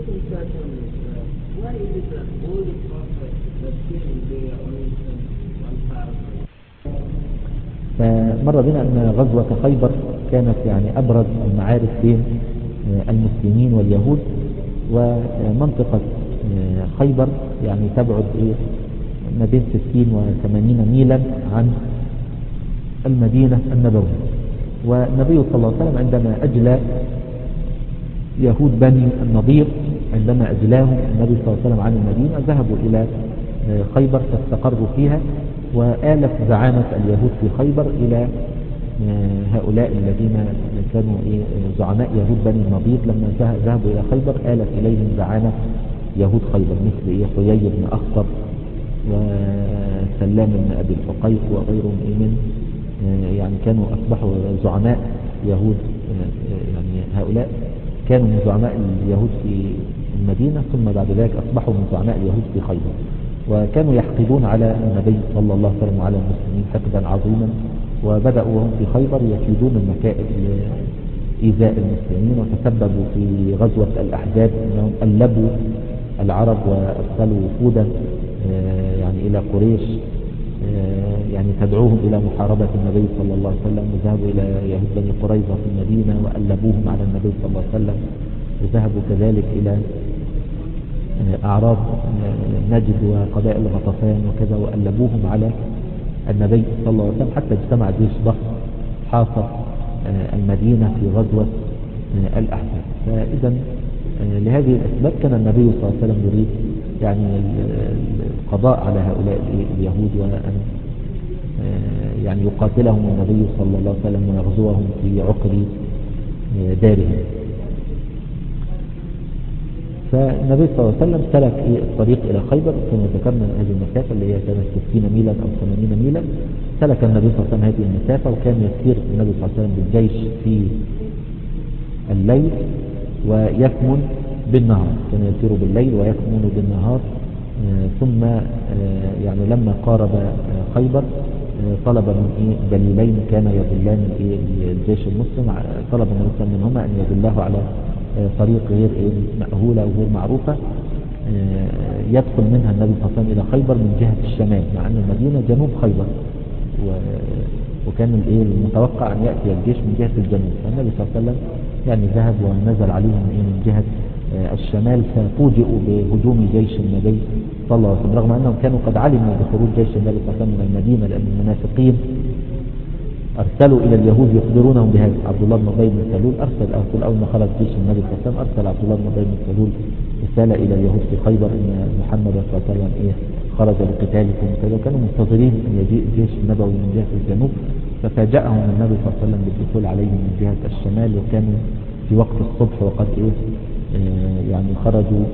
taking back on this, why is it that all the prophets that came, they are only sent 1,000? فمر بنا أن غزوة خيبر كانت يعني أبرز المعارك بين المسلمين واليهود. ومنطقة خيبر يعني تبعد ما بين 60 و80 ميلا عن المدينة النبوية. والنبي صلى الله عليه وسلم عندما أجلى يهود بني النضير، عندما أجلاهم النبي صلى الله عليه وسلم عن المدينة، ذهبوا إلى خيبر فاستقروا فيها، وآلف زعامة اليهود في خيبر إلى هؤلاء الذين كانوا زعماء يهود بني النضير. لما ذهبوا إلى خيبر آلف إليهم زعامة يهود خيبر مثل حيي بن أخطب وسلام بن أبي الحقيق وغيرهم من يعني كانوا أصبحوا زعماء يهود. يعني هؤلاء كانوا من زعماء اليهود في المدينة، ثم بعد ذلك أصبحوا من زعماء اليهود في خيبر، وكانوا يحقدون على النبي صلى الله عليه وسلم وعلى المسلمين حقدا عظيما. وبدأوا وهم في خيبر يكيدون المكائد لإيذاء المسلمين، وتسببوا في غزوة الأحزاب أنهم قلبوا العرب وأرسلوا وفودا يعني إلى قريش يعني تدعوهم إلى محاربة النبي صلى الله عليه وسلم، وذهبوا إلى يهود بني قريظة في المدينة وقلبوهم على النبي صلى الله عليه وسلم، وذهبوا كذلك إلى أعراب نجد وقبائل غطفان وكذا وقلبوهم على النبي صلى الله عليه وسلم، حتى اجتمع جيش ضخم حاصر المدينة في غزوة الأحزاب. فإذا لهذه الأسباب كان النبي صلى الله عليه وسلم يريد يعني القضاء على هؤلاء اليهود، وأن يعني يقاتلهم النبي صلى الله عليه وسلم ويغزوهم في عقر دارهم. فالنبي صلى الله عليه وسلم سلك الطريق إلى خيبر، كما ذكرنا هذه المسافة اللي هي كانت 60 ميلا أو 80 ميلا. سلك النبي صلى الله عليه وسلم هذه المسافة، وكان يسير النبي صلى الله عليه وسلم بالجيش في الليل ويكمن بالنهار، كان يسير بالليل ويكمن بالنهار. ثم يعني لما قارب خيبر طلب من دليلين كان يدلان الجيش المسلم، طلب النبي صلى الله عليه وسلم منهما أن يدله على طريق غير مأهولة أو غير معروفة يدخل منها النبي صلى الله عليه وسلم إلى خيبر من جهة الشمال، مع أن المدينة جنوب خيبر، وكان المتوقع أن يأتي الجيش من جهة الجنوب. فالنبي صلى الله عليه وسلم يعني ذهب ونزل عليهم من جهة الشمال، ففوجئوا بهجوم جيش النبي صلى الله عليه وسلم، رغم أنهم كانوا قد علموا بخروج جيش النبي صلى الله عليه وسلم من المدينة، لأن المنافقين أرسلوا إلى اليهود يخبرونهم بهذا. عبد الله بن أبي بن سلول أرسل أول ما خرج جيش النبي صلى الله عليه وسلم، أرسل عبد الله بن أبي بن سلول رسالة إلى اليهود في خيبر أن محمد صلى الله عليه وسلم خرج لقتالكم وكذا. كانوا منتظرين أن يجيء الجيش النبوي من جهة الجنوب، ففاجأهم النبي صلى الله عليه وسلم بالدخول عليهم من جهة الشمال، وكانوا في وقت الصبح وقد يعني خرجوا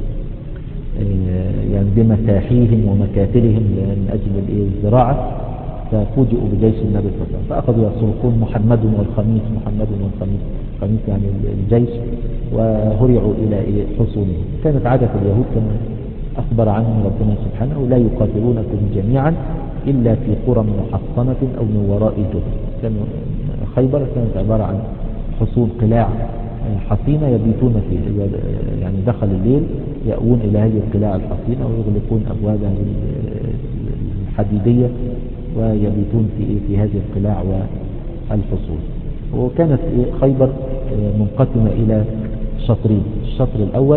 يعني بمساحيهم ومكاتلهم من أجل الزراعة، ففوجئوا بجيش النبي صلى الله عليه وسلم، فأخذوا يصرخون محمد والخميس محمد والخميس، الخميس يعني الجيش، وهرعوا إلى حصونهم. كانت عادة اليهود كما أخبر عنهم ربنا سبحانه لا يقاتلونكم جميعا إلا في قرى محصنة أو من وراء جدر. كانوا خيبر كانت عبارة عن حصون قلاع حصينة يبيتون فيها، يعني دخل الليل يأوون إلى هذه القلاع الحصينة ويغلقون أبوابها الحديدية ويبيتون في هذه القلاع والحصون. وكانت خيبر منقسمة إلى شطرين. الشطر الأول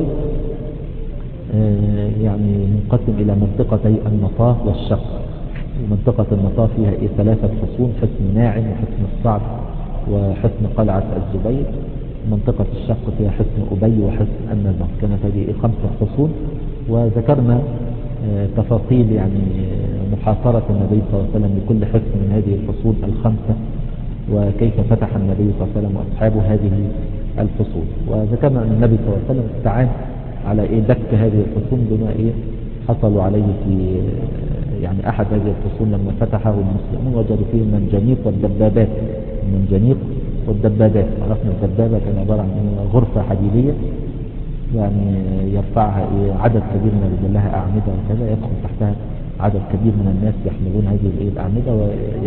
يعني منقسم إلى منطقتي النطاه والشق. منطقة النطاه فيها 3 حصون، حصن ناعم وحصن الصعب وحصن قلعة الزبير. منطقة الشق فيها حصن أبي وحصن النزر. كانت هذه 5 حصون، وذكرنا تفاصيل يعني محاصرة النبي صلى الله عليه وسلم لكل حصن من هذه الحصون 5، وكيف فتح النبي صلى الله عليه وسلم وأصحابه هذه الحصون. وذكرنا أن النبي صلى الله عليه وسلم استعان على دك هذه الحصون بما حصلوا عليه في يعني أحد هذه الحصون لما فتحه المسلمون وجدوا فيه المنجنيق والدبابات. المنجنيق والدبابات، عرفنا الدبابة كان عبارة عن غرفة حديدية يعني يرفعها عدد كبير من الرجال، لها أعمدة وكذا، يدخل تحتها عدد كبير من الناس يحملون هذه الأعمدة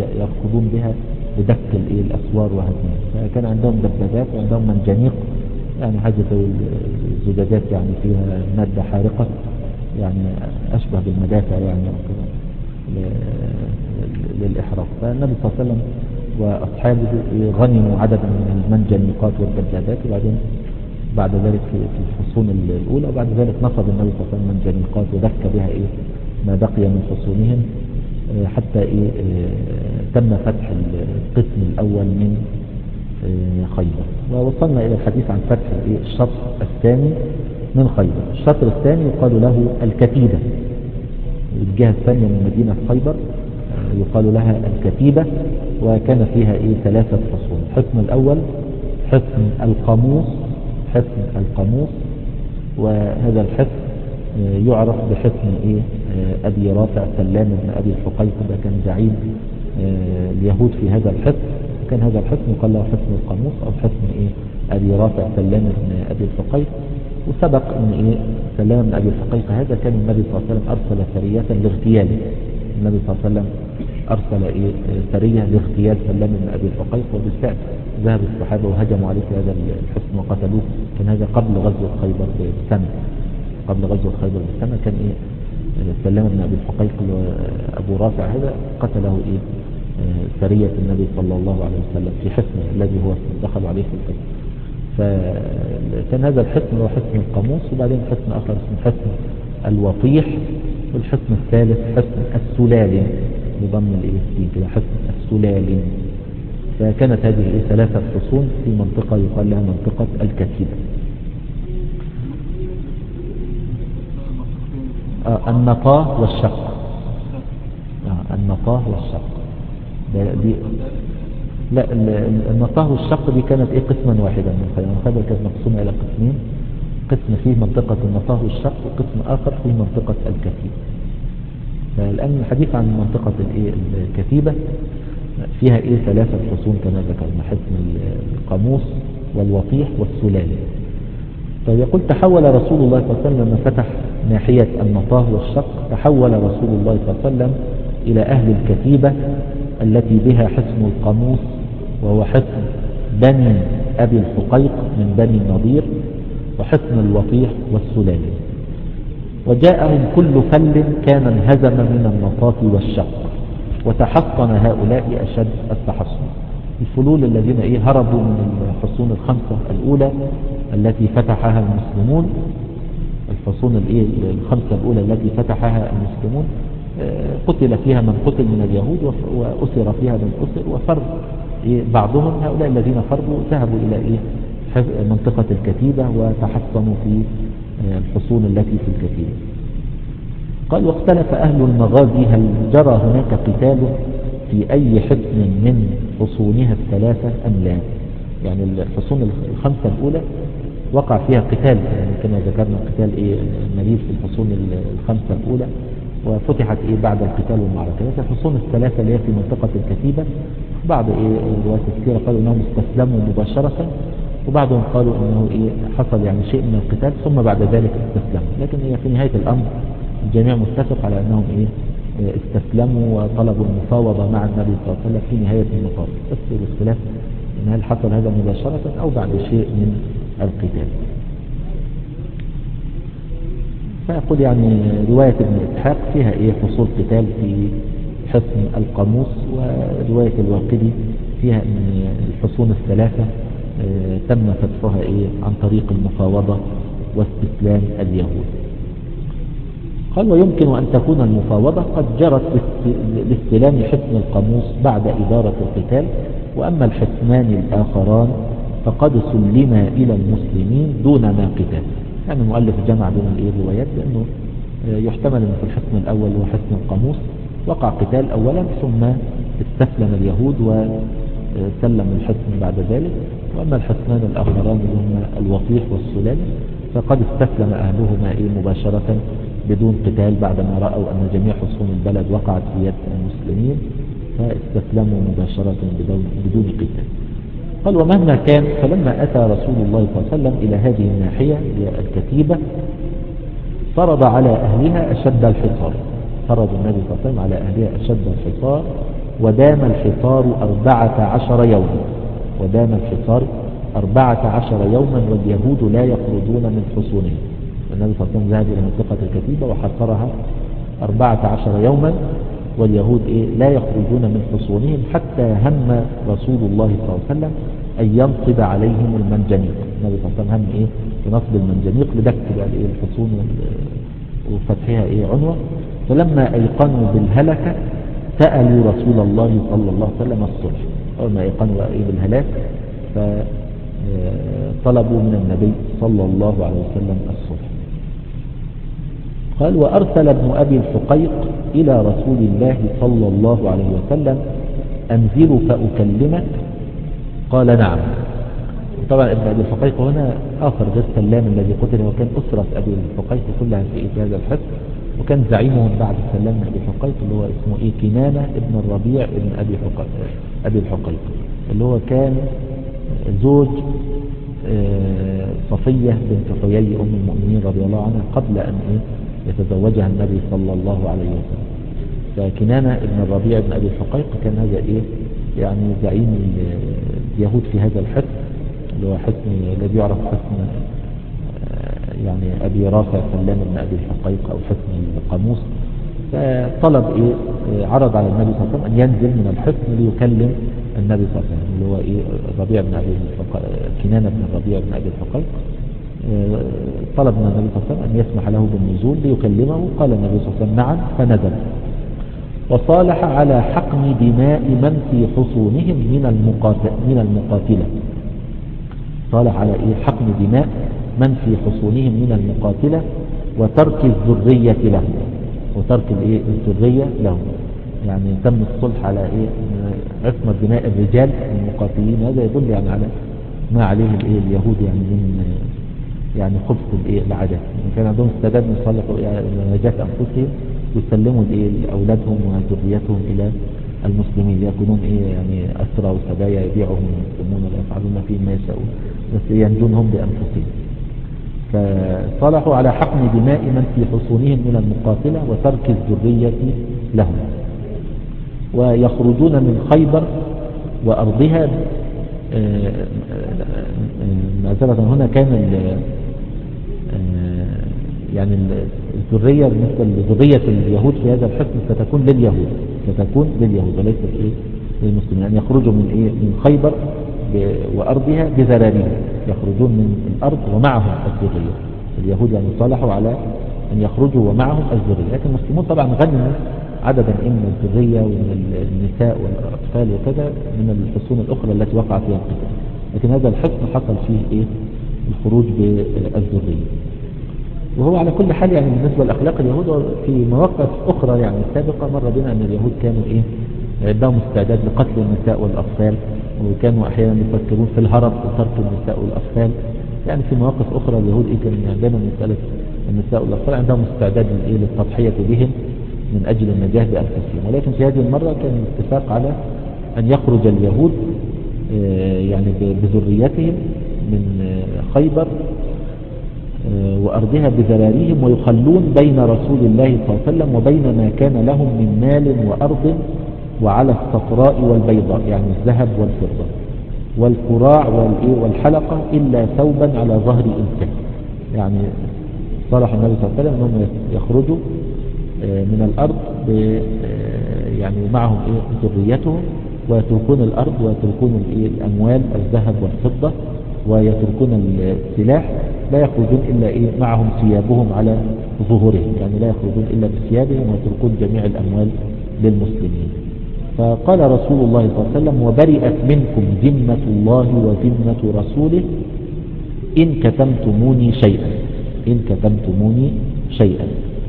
ويركضون بها بدك الأسوار وهدمها. فكان عندهم دبابات وعندهم منجنيق يعني حاجة زي الزجاجات يعني فيها مادة حارقة، يعني أشبه بالمدافع يعني للإحراق. فالنبي صلى الله عليه وسلم وأصحابه غنموا عددا من المنجنيقات والدبابات، وبعدين بعد ذلك في الحصون الأولى، وبعد ذلك نصب النبي صلى الله عليه وسلم المنجنيقات ودك بها ما بقي من حصونهم حتى تم فتح القسم الأول من خيبر. ووصلنا إلى الحديث عن فتح الشطر الثاني من خيبر. الشطر الثاني يقال له الكتيبة، الجهة الثانية من مدينة خيبر يقال لها الكتيبة، وكان فيها 3 حصون. الحصن الأول حصن القاموس، حصن القاموس، وهذا الحصن يعرف بحصن أبي رافع سلام بن أبي الحقيق، ده كان زعيم اليهود في هذا الحصن. كان هذا الحصن يقال له حصن القاموس أو حصن أبي رافع سلام بن أبي الحقيق. وسبق أن سلام بن أبي الحقيق هذا كان النبي صلى الله عليه وسلم أرسل سرية لاغتياله. النبي صلى الله عليه وسلم أرسل سرية لاغتيال سلام بن أبي الحقيق، وبالفعل ذهب الصحابة وهجموا عليه في هذا الحصن وقتلوه. كان هذا قبل غزوة خيبر بسنة، قبل غزوة خيبر بسنة كان سلام بن أبي الحقيق أبو رافع هذا قتله سرية النبي صلى الله عليه وسلم في حصنه الذي هو دخل عليه في الحصن. فكان هذا الحصن هو حصن القاموس، وبعدين حصن آخر اسمه حصن الوطيح، والحصن الثالث حصن السلالم بضم السين كده، حصن السلالم. فكانت هذه 3 حصون في منطقة يقال لها منطقة الكتيبة. النطاه والشق، النطاه والشق دي لا، النطاه والشق دي كانت قسما واحدا من خيبر، كانت مقسومة إلى قسمين، قسم فيه منطقة النطاه والشق وقسم آخر فيه منطقة الكتيبة. فالآن الحديث عن منطقة الكتيبة فيها 3 حصون كما ذكرنا، حصن القاموس والوطيح والسلالم. فيقول تحول رسول الله صلى الله عليه وسلم لما فتح ناحية النطاه والشق، تحول رسول الله صلى الله عليه وسلم إلى أهل الكتيبة التي بها حصن القاموس، وهو حصن بني أبي الحقيق من بني النضير، وحصن الوطيح والسلالم. وجاءهم كل فل كان انهزم من النطاه والشق، وتحصن هؤلاء أشد التحصن. الفلول الذين هربوا من الحصون ال5 الأولى التي فتحها المسلمون، الحصون ال5 الأولى التي فتحها المسلمون قتل فيها من قتل من اليهود، وأسر فيها من أسر، وفر بعضهم. هؤلاء الذين فروا ذهبوا إلى منطقة الكتيبة وتحصنوا في الحصون التي في الكتيبة. قال واختلف أهل المغازي هل جرى هناك قتال في أي حصن من حصونها ال3 أم لا. يعني الحصون ال5 الأولى وقع فيها قتال، يعني كما ذكرنا قتال مليل في الحصون ال5 الأولى، وفتحت بعد القتال والمعركة. لكن الحصون ال3 اللي هي في منطقة الكتيبة بعض روايات السيرة قالوا أنهم استسلموا مباشرة، وبعضهم قالوا أنه حصل يعني شيء من القتال ثم بعد ذلك استسلموا. لكن هي في نهاية الأمر الجميع متفق على أنهم استسلموا وطلبوا المفاوضة مع النبي صلى الله عليه وسلم في نهاية المطاف، بس الاختلاف ان هل حصل هذا مباشرة او بعد شيء من القتال. فأقول يعني رواية ابن إسحاق فيها حصول قتال في حصن القاموس، ورواية الواقدي فيها ان الحصون ال3 تم فتحها عن طريق المفاوضة واستسلام اليهود. قال ويمكن أن تكون المفاوضة قد جرت لاستلام حصن القاموس بعد إدارة القتال، وأما الحصنان الآخران فقد سلما إلى المسلمين دون ما قتال. يعني المؤلف جمع بين الروايات لأنه يحتمل أن في الحصن الأول وحصن القاموس وقع قتال أولا ثم استسلم اليهود وسلم الحصن بعد ذلك، وأما الحصنان الآخران هم الوطيح والسلالم فقد استسلم أهلهما مباشرة بدون قتال بعدما رأوا أن جميع حصون البلد وقعت في يد المسلمين، فاستسلموا مباشرة بدون قتال. قال ومهما كان فلما أتى رسول الله صلى الله عليه وسلم إلى هذه الناحية الكتيبة فرض على أهلها أشد الحصار، فرض النبي صلى الله عليه وسلم على أهلها أشد الحصار، ودام الحصار 14 يوما، ودام الحصار 14 يوما واليهود لا يخرجون من حصونهم. النبي صلى الله عليه وسلم ذهب إلى منطقة الكتيبة وحصرها 14 يوما واليهود لا يخرجون من حصونهم، حتى هم رسول الله صلى الله عليه وسلم أن ينصب عليهم المنجنيق. النبي صلى الله عليه وسلم هم بنصب المنجنيق لدك بقى الحصون وفتحها عنوة. فلما أيقنوا بالهلكة سألوا رسول الله صلى الله عليه وسلم الصلح. أول ما أيقنوا بالهلاك فطلبوا من النبي صلى الله عليه وسلم الصلح. قال: وأرسل ابن أبي الحقيق إلى رسول الله صلى الله عليه وسلم: أنزل فأكلمك؟ قال: نعم. طبعا ابن أبي الحقيق هنا آخر غير سلام الذي قتل، وكان أسرة أبي الحقيق كلها في هذا الحزب، وكان زعيمهم بعد سلام بن أبي الحقيق اللي هو اسمه كنانة ابن الربيع ابن أبي الحقيق، اللي هو كان زوج صفية بنت حيي أم المؤمنين رضي الله عنها قبل أن يتزوجها النبي صلى الله عليه وسلم. فكنانة ابن الربيع ابن أبي الحقيق كان هذا يعني زعيم اليهود في هذا الحصن، اللي هو حصن الذي يعرف حصن يعني أبي رافع سلام بن أبي الحقيق أو حصن القاموس. فطلب عرض على النبي صلى الله عليه وسلم أن ينزل من الحصن ليكلم النبي صلى الله عليه وسلم، اللي هو ربيع بن أبي كنانة بن الربيع بن أبي الحقيق. طلب من النبي صلى الله عليه وسلم أن يسمح له بالنزول ليكلمه. قال النبي صلى الله عليه وسلم: نعم. فنزل وصالح على حقن دماء من في حصونهم من المقاتلة. صالح على حقن دماء من في حصونهم من المقاتلة وترك الذرية لهم، وترك الذرية لهم، يعني تم الصلح على عصمة دماء الرجال المقاتلين. هذا يدل يعني على ما عليه اليهود يعني من يعني خبث العادات. يعني كان عندهم استعداد من يصلحوا نجاة أنفسهم ويسلموا أولادهم وذريتهم إلى المسلمين، يكونون يعني أسرى وسبايا يبيعهم المسلمون ولا يفعلون فيهم ما يشاءون، بس ينجونهم بأنفسهم. فصالحوا على حقن دماء من في حصونهم من المقاتلة وترك الذرية لهم، ويخرجون من خيبر وأرضها. معذرة هنا كان يعني الذرية بالنسبة لذرية اليهود في هذا الحصن ستكون لليهود وليست للمسلمين. يعني يخرجوا من خيبر وأرضها بذراريهم، يخرجون من الأرض ومعهم الذرية. اليهود يعني صالحوا على أن يخرجوا ومعهم الذرية، لكن المسلمون طبعا غنموا عددا من الذرية ومن النساء والأطفال وكذا من الحصون الأخرى التي وقع فيها القتال، لكن هذا الحصن حصل فيه الخروج بالذرية. وهو على كل حال يعني بالنسبة لأخلاق اليهود في مواقف أخرى يعني سابقة مر بنا أن اليهود كانوا عندهم استعداد لقتل النساء والأطفال، وكانوا أحيانا يفكرون في الهرب وترك النساء والأطفال. يعني في مواقف أخرى اليهود كان عندنا مسألة النساء والأطفال عندهم استعداد للتضحية بهم من أجل النجاة بأنفسهم. ولكن في هذه المرة كان الاتفاق على أن يخرج اليهود يعني بذريتهم من خيبر وأرضها بذراريهم، ويخلون بين رسول الله صلى الله عليه وسلم وبين ما كان لهم من مال وأرض وعلى الصفراء والبيضاء، يعني الذهب والفضة والكراع والحلقة، إلا ثوبا على ظهر إنسان. يعني صالح النبي صلى الله عليه وسلم أنهم يخرجوا من الأرض يعني معهم ذريتهم، ويتركون الأرض ويتركون الأموال الذهب والفضة ويتركون السلاح، لا يخرجون إلا معهم ثيابهم على ظهورهم، يعني لا يخرجون إلا بثيابهم ويتركون جميع الأموال للمسلمين. فقال رسول الله صلى الله عليه وسلم: وبرئت منكم ذمة الله وذمة رسوله إن كتمتموني شيئا.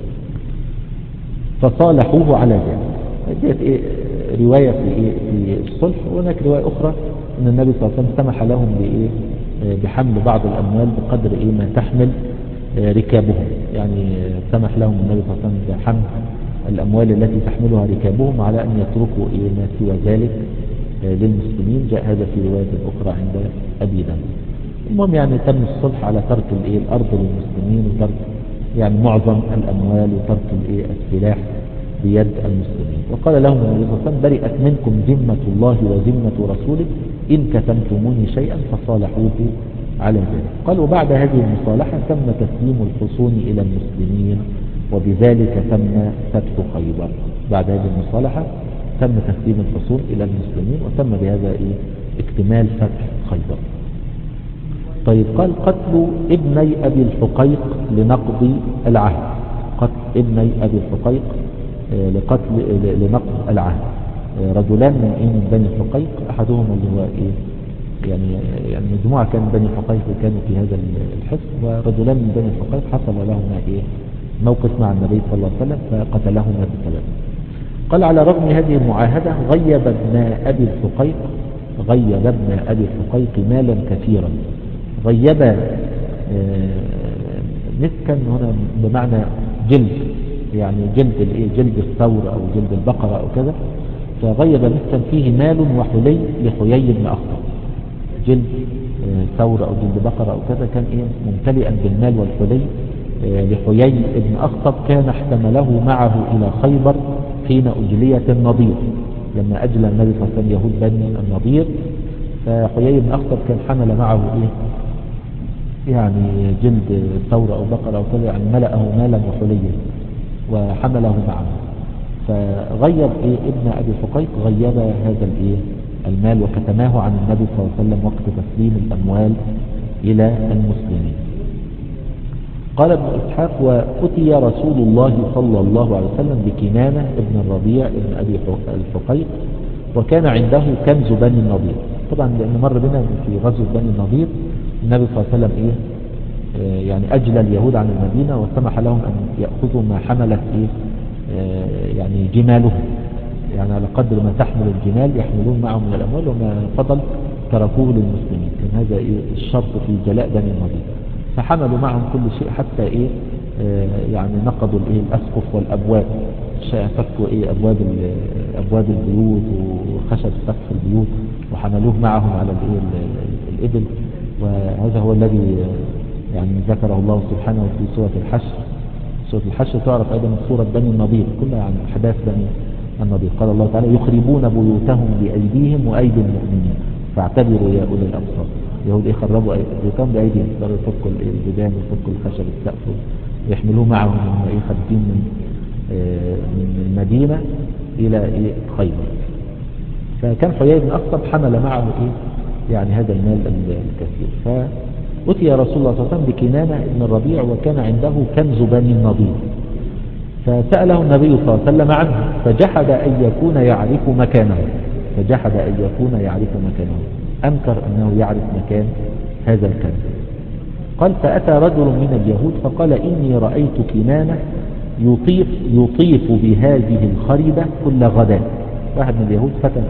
فصالحوه على ذلك. رواية في الصلح، وهناك رواية أخرى أن النبي صلى الله عليه وسلم سمح لهم بحمل بعض الأموال بقدر ما تحمل ركابهم، يعني سمح لهم النبي صلى الله عليه وسلم بحمل الأموال التي تحملها ركابهم على أن يتركوا ما سوى ذلك للمسلمين. جاء هذا في رواية أخرى عند أبي داود. المهم يعني تم الصلح على ترك الأرض للمسلمين، وترك يعني معظم الأموال، وترك السلاح بيد المسلمين. وقال لهم النبي صلى الله عليه وسلم برئت منكم ذمة الله وذمة رسوله إن كتمتموني شيئا فصالحوه على ذلك. قال وبعد هذه المصالحة تم تسليم الحصون إلى المسلمين وبذلك تم فتح خيبر. بعد هذه المصالحة تم تسليم الحصون إلى المسلمين وتم بهذا اكتمال فتح خيبر. طيب قال قتل ابني أبي الحقيق لنقض العهد. قتل ابني أبي الحقيق لنقض العهد. رجلان من بني الحقيق، أحدهم اللي هو يعني مجموعة كان بني الحقيق كانوا في هذا الحصن، ورجلان من بني الحقيق حصل لهما موقف مع النبي صلى الله عليه وسلم فقتلهما بسبب. قال على رغم هذه المعاهدة غيب ابن أبي الحقيق مالا كثيرا. غيب مسكا هنا بمعنى جلد، يعني جلد الثور أو جلد البقرة أو كذا. فغيب مسكا فيه مال وحلي لحيي بن أخطب. جلد ثور أو جلد بقرة أو كذا كان ممتلئا بالمال والحلي لحيي بن أخطب، كان احتمله معه إلى خيبر حين أجلية النضير، لما أجلى النبي صلى الله عليه وسلم يهود بني النضير. فحيي بن أخطب كان حمل معه يعني جلد ثور أو بقرة أو كذا، يعني ملأه مالا وحليا وحمله معه. فغيب ابن أبي حقيق غيب هذا المال وكتماه عن النبي صلى الله عليه وسلم وقت تسليم الأموال إلى المسلمين. قال ابن إسحاق وأتي رسول الله صلى الله عليه وسلم بكنانة ابن الربيع ابن أبي الحقيق، وكان عنده كنز بني النضير. طبعا لأن مر بنا في غزوة بني النضير النبي صلى الله عليه وسلم يعني أجلى اليهود عن المدينة وسمح لهم أن يأخذوا ما حملت يعني جمالهم، يعني على قدر ما تحمل الجمال يحملون معهم من الأموال، وما فضل تركوه للمسلمين. كان هذا الشرط في جلاء بني النضير. فحملوا معهم كل شيء حتى يعني نقضوا الأسقف والأبواب، فكوا أبواب البيوت وخشب سقف البيوت وحملوه معهم على الإبل. وهذا هو الذي يعني ذكره الله سبحانه في سورة الحشر. سورة الحشر تعرف أيضا سورة بني النضير كلها عن أحداث بني النضير. قال الله تعالى يخربون بيوتهم بأيديهم وأيدي المؤمنين فاعتبروا يا أولي الأبصار. يهود خربوا بيوتهم بأيديهم، صاروا يفكوا الجدران ويفكوا الخشب السقف ويحملوه معهم من خارجين من المدينة إلى خيبر. فكان حيي بن أخطب حمل معه يعني هذا المال الكثير. فأتي رسول الله صلى الله عليه وسلم بكنانة ابن الربيع وكان عنده كنز بني النضير، فسأله النبي صلى الله عليه وسلم عنه فجحد أن يكون يعرف مكانه، أنكر أنه يعرف مكان هذا الكنز. قال فأتى رجل من اليهود فقال إني رأيت كنانة يطيف بهذه الخربة كل غداء. واحد من اليهود فتن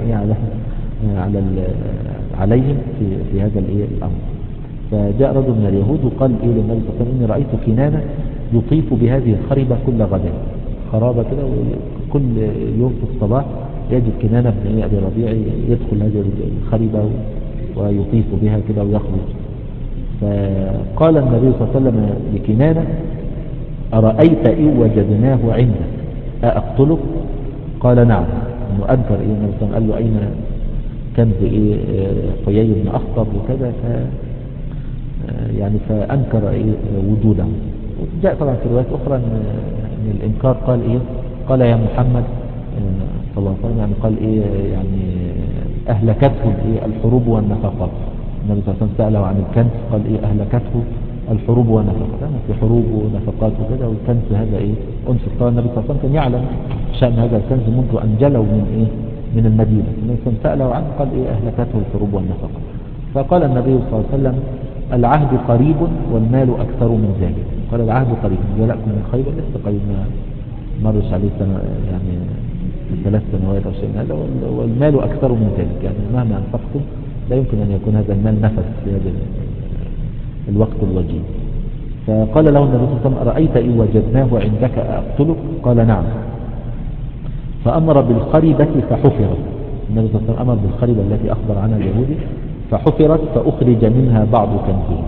عليهم في هذا الأمر. فجاء رجل من اليهود وقال للنبي صلى الله عليه وسلم إني رأيت كنانة يطيف بهذه الخربة كل غداء. خرابة كده، وكل يوم في الصباح يجد كنانة بن أبي ربيع يدخل هذه الخربة ويطيف بها كده ويخرج. فقال النبي صلى الله عليه وسلم لكنانة أرأيت إن وجدناه عندك أقتلك؟ قال نعم. انه انكر النبي صلى الله عليه وسلم قال له اين كنز حيي بن اخطب وكذا، يعني فانكر وجوده. وجاء طبعا في روايات اخرى ان الانكار قال يا محمد صلى الله عليه وسلم، يعني قال يعني اهلكته الحروب والنفقات. النبي صلى الله عليه وسلم سأله عن الكنز قال اهلكته الحروب والنفقات، يعني في حروب ونفقات وكذا، والكنز هذا انفق. طبعا النبي صلى الله عليه وسلم كان يعلم شأن هذا الكنز منذ أن جلوا من المدينة. النبي صلى الله عليه وسلم سأله عنه قال أهلكته الحروب والنفقات. فقال النبي صلى الله عليه وسلم العهد قريب والمال أكثر من ذلك. قال العهد قريب، جاءكم من خيبر لسه قريب، ما مرش عليه سنة يعني 3 سنوات أو شيء هذا، والمال أكثر من ذلك، يعني مهما أنفقتم لا يمكن أن يكون هذا المال نفذ في هذا الوقت الوجيز. فقال له النبي صلى الله عليه وسلم أرأيت إن وجدناه عندك أقتلك؟ قال نعم. فأمر بالخربة فحفرت. النبي صلى الله عليه وسلم أمر بالخربة التي أخبر عنها اليهودي فحفرت فأخرج منها بعض كنزهم.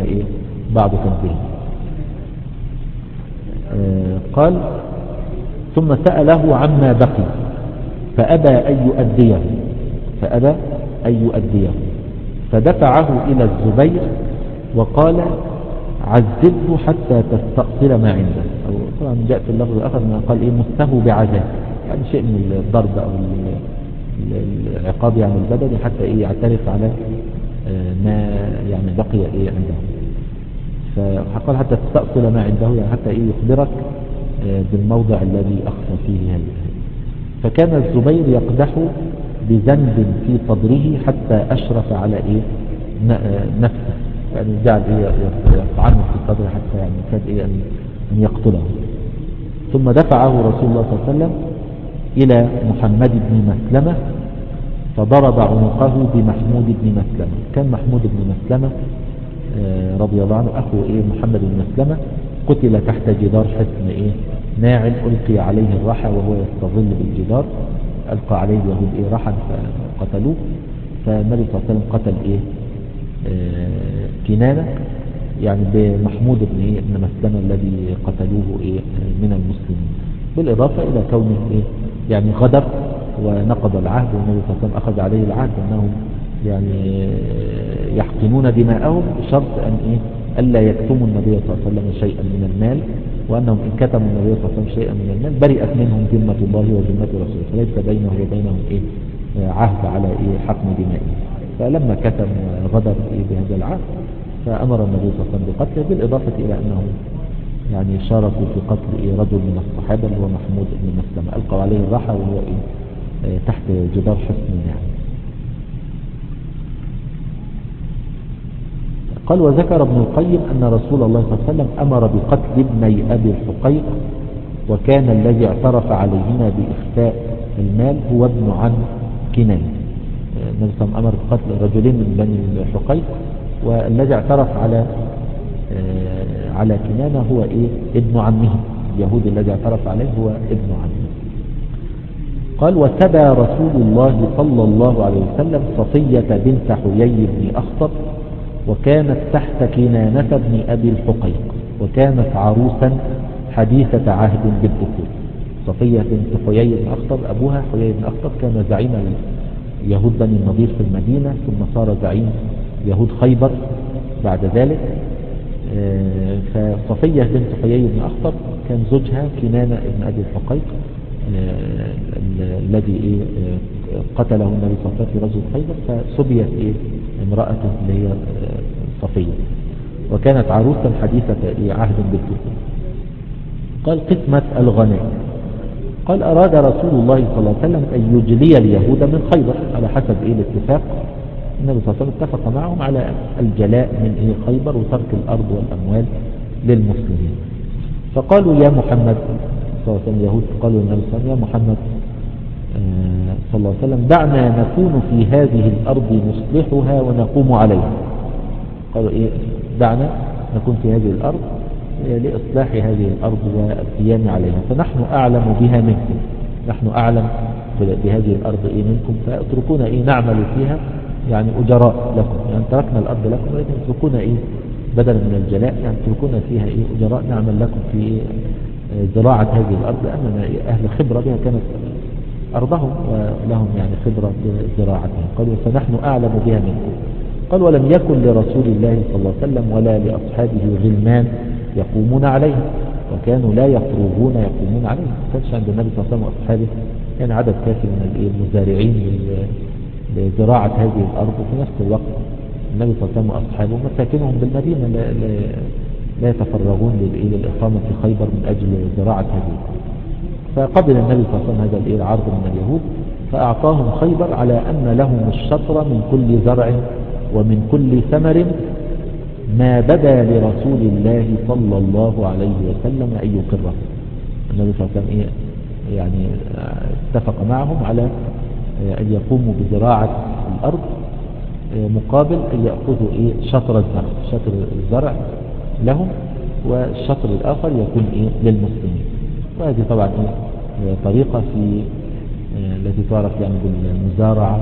قال ثم سأله عما بقي فأبى أن يؤديه فدفعه إلى الزبير وقال عذبه حتى تستأصل ما عنده. أو طبعا جاء في اللفظ الآخر ما قال مسه بعذاب، يعني شيء من الضرب أو العقاب يعني البدني حتى يعترف على ما يعني بقي عنده. فقال حتى تستأصل ما عنده، يعني حتى يخبرك بالموضع الذي أخفى فيه هذا. فكان الزبير يقدح بذنب في صدره حتى أشرف على نفسه، يعني جعل يطعنه في صدره حتى يعني كاد أن يقتله. ثم دفعه رسول الله صلى الله عليه وسلم إلى محمد بن مسلمة فضرب عنقه بمحمود بن مسلمة. كان محمود بن مسلمة رضي الله عنه أخو محمد بن مسلمة قتل تحت جدار حصن ناعم ألقي عليه الرحى وهو يستظل بالجدار، ألقى عليه اليهود رحى فقتلوه. فالنبي صلى الله عليه وسلم قتل كنانة يعني بمحمود بن مسلمة الذي قتلوه من المسلمين، بالإضافة إلى كونه يعني غدر ونقض العهد، والنبي صلى الله عليه وسلم أخذ عليه العهد أنهم يعني يحقنون دماءهم بشرط ألا يكتموا النبي صلى الله عليه وسلم شيئا من المال، وأنهم إن كتموا النبي صلى الله عليه وسلم شيئا من المال برئت منهم ذمة الله وذمة رسوله، فليس بينه وبينهم عهد على حقن دمائهم. فلما كتم غدر بهذا العهد فأمر النبي صلى الله عليه وسلم بقتله، بالإضافة إلى أنهم يعني شاركوا في قتل رجل من الصحابة اللي هو محمود بن مسلمة، ألقوا عليه الرحى وهو تحت جدار حصن يعني. قال وذكر ابن القيم أن رسول الله صلى الله عليه وسلم أمر بقتل ابني أبي الحقيق، وكان الذي اعترف عليهما بإخفاء المال هو ابن عم كنان. النبي صلى الله عليه وسلم أمر بقتل رجلين من بني الحقيق، والذي اعترف على كنانة هو ابن عمه، اليهودي الذي اعترف عليه هو ابن عمه. قال وسبى رسول الله صلى الله عليه وسلم صفية بنت حيي بن أخطب، وكانت تحت كنانة بن أبي الحقيق، وكانت عروسا حديثة عهد بالدخول. صفية بنت حيي بن أخطب أبوها حيي بن أخطب كان زعيم يهود بني النضير في المدينة، ثم صار زعيم يهود خيبر بعد ذلك. فصفية بنت حيي بن أخطب كان زوجها كنانة بن أبي الحقيق الذي قتله النبي صلى الله عليه وسلم في غزوة خيبر، فسبيت امرأته اللي هي صفية، وكانت عروسا حديثة عهد بالدخول. قال قسمة الغنائم. قال أراد رسول الله صلى الله عليه وسلم أن يجلي اليهود من خيبر على حسب الاتفاق. النبي صلى الله عليه وسلم اتفق معهم على الجلاء من خيبر وترك الأرض والأموال للمسلمين. فقالوا يا محمد صلى الله عليه وسلم، اليهود قالوا للنبي صلى الله عليه وسلم يا محمد صلى الله عليه وسلم دعنا نكون في هذه الأرض نصلحها ونقوم عليها. قالوا دعنا نكون في هذه الأرض لإصلاح هذه الأرض والقيام عليها، فنحن أعلم بها منكم، نحن أعلم بهذه الأرض منكم، فاتركونا نعمل فيها يعني أجراء لكم، يعني تركنا الأرض لكم ولكن اتركونا بدلا من الجلاء، يعني اتركونا فيها أجراء نعمل لكم في زراعة هذه الأرض، لأننا أهل خبرة بها، كانت أرضهم ولهم يعني خبرة بزراعتها. قالوا فنحن أعلم بها منكم. قال ولم يكن لرسول الله صلى الله عليه وسلم ولا لأصحابه غلمان يقومون عليها، وكانوا لا يفرغون يقومون عليها. ما كانش عند النبي صلى الله عليه وسلم وأصحابه يعني عدد كافي من المزارعين لزراعة هذه الأرض، وفي نفس الوقت النبي صلى الله عليه وسلم وأصحابه مساكنهم بالمدينة لا يتفرغون للإقامة في خيبر من أجل زراعة هذه الأرض. فقبل النبي صلى الله عليه وسلم هذا العرض من اليهود، فأعطاهم خيبر على أن لهم الشطر من كل زرع ومن كل ثمر ما بدا لرسول الله صلى الله عليه وسلم أن يقره. النبي صلى الله عليه وسلم يعني اتفق معهم على أن يقوموا بزراعة الأرض مقابل أن يأخذوا شطر الزرع، شطر الزرع لهم والشطر الآخر يكون للمسلمين. وهذه طبعا طريقة في التي تعرف يعني بالمزارعة،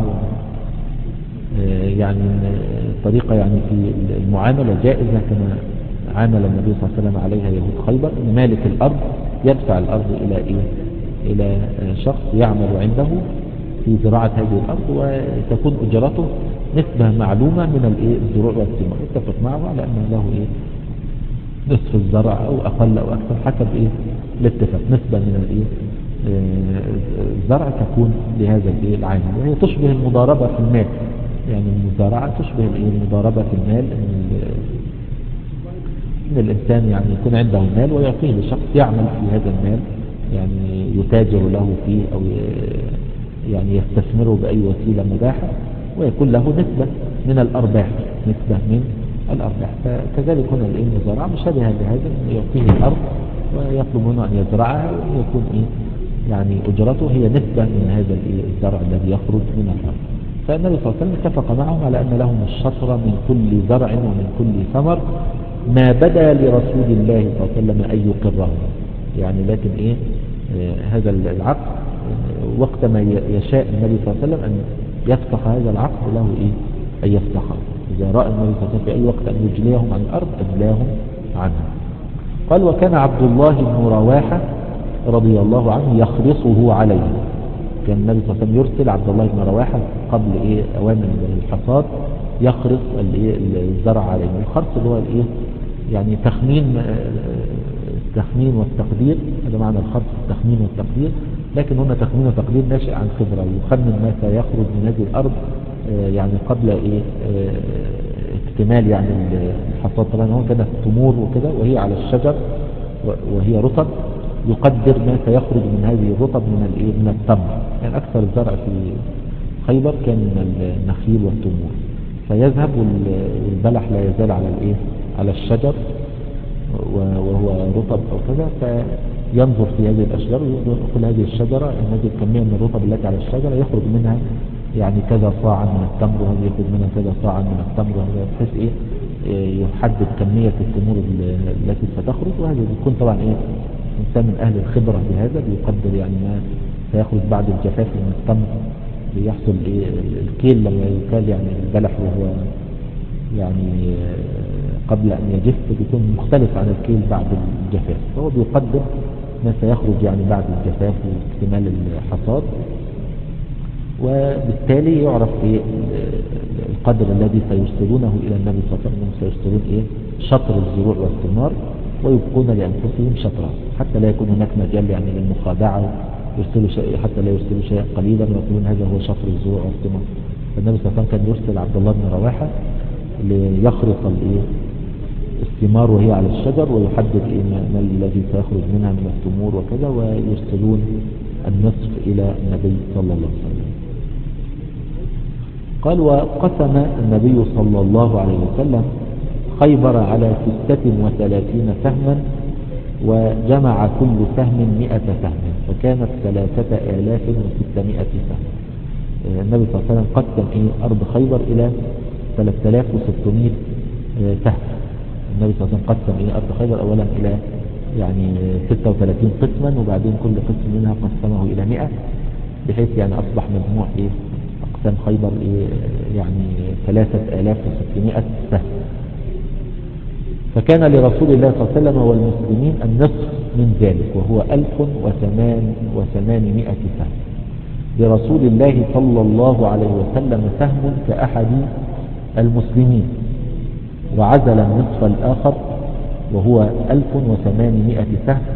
يعني طريقة يعني في المعاملة جائزة كما عامل النبي صلى الله عليه وسلم عليها يهود خيبر، ان مالك الأرض يدفع الأرض إلى شخص يعمل عنده في زراعة هذه الأرض، وتكون أجرته نسبة معلومة من الزروع والثمار، يتفق معه على أن له نصف الزرع أو أقل أو أكثر حسب الاتفاق. نسبة من الزرع تكون لهذا العامل، وهي تشبه المضاربة في المال. يعني المزارعة تشبه المضاربة في المال، إن الإنسان يعني يكون عنده مال ويعطيه لشخص يعمل في هذا المال، يعني يتاجر له فيه أو يعني يستثمره بأي وسيلة مباحة، ويكون له نسبة من الأرباح. نسبة من الأرباح. فكذلك هنا المزارعة مشابهة لهذا، يعطيه الأرض ويطلب منه أن يزرعها، ويكون يعني أجرته هي نسبة من هذا الزرع الذي يخرج من الأرض. فالنبي صلى الله عليه وسلم اتفق معهم على أن لهم الشطر من كل زرع ومن كل ثمر ما بدا لرسول الله صلى الله عليه وسلم أن يقره. يعني لكن هذا العقد وقت ما يشاء النبي صلى الله عليه وسلم أن يفسخ هذا العقد له أن يفسخه. إذا رأى النبي صلى الله عليه وسلم في أي وقت أن يجليهم عن الأرض أجلاهم عنها. قال: وكان عبد الله بن رواحة رضي الله عنه يخرصه عليه. كان النبي صلى الله عليه وسلم يرسل عبد الله بن رواحة قبل أوان الحصاد يخرص الزرع عليه. الخرص اللي هو يعني التخمين والتقدير. هذا معنى الخرص، التخمين والتقدير. لكن هنا تخمين وتقدير ناشئ عن خبرة، يخمن ما سيخرج من هذه الأرض يعني قبل اكتمال يعني الحصاد. طبعا هو كانت تمور وكده وهي على الشجر وهي رطب، يقدر ما سيخرج من هذه الرطب من التمر. يعني أكثر الزرع في خيبر كان من النخيل والتمور، فيذهب والبلح لا يزال على الشجر وهو رطب أو كذا، فينظر في هذه الأشجار ويدخل هذه الشجرة هذه الكمية من الرطب التي على الشجرة يخرج منها يعني كذا صاعا من التمر، وهذه يخرج منها كذا صاعا من التمر، بحيث يحدد كمية التمور التي ستخرج. وهذا بيكون طبعا إنسان من أهل الخبرة بهذا بيقدر يعني ما سيخرج بعد الجفاف من التمر، بيحصل الكيل لما يكال يعني البلح وهو يعني قبل أن يجف بيكون مختلف عن الكيل بعد الجفاف، فهو بيقدر ما سيخرج يعني بعد الجفاف واكتمال الحصاد، وبالتالي يعرف القدر الذي سيرسلونه إلى النبي صلى الله عليه وسلم. سيرسلون شطر الزروع والثمار ويبقون لأنفسهم شطرا، حتى لا يكون هناك مجال يعني للمخادعة، يرسلوا شيء حتى لا يرسلوا شيئا قليلا ويقولون هذا هو شطر الزروع والثمار. فالنبي صلى الله عليه وسلم كان يرسل عبد الله بن رواحة ليخرط الثمار وهي على الشجر، ويحدد ما الذي سيخرج منها من التمور وكذا، ويرسلون النصف إلى النبي صلى الله عليه وسلم. قال: وقسم النبي صلى الله عليه وسلم خيبر على 36 سهما، وجمع كل سهم 100 سهم، فكانت 3600 سهم. النبي صلى الله عليه وسلم قسم أرض خيبر إلى 3600 سهم. النبي صلى الله عليه وسلم قسم أرض خيبر أولا إلى يعني 36 قسما، وبعدين كل قسم منها قسمه إلى 100، بحيث يعني أصبح مجموع أقسام خيبر يعني 3600 سهم. فكان لرسول الله صلى الله عليه وسلم والمسلمين النصف من ذلك، وهو 1800 سهم. لرسول الله صلى الله عليه وسلم سهم كأحد المسلمين، وعزل النصف الآخر وهو 1800 سهم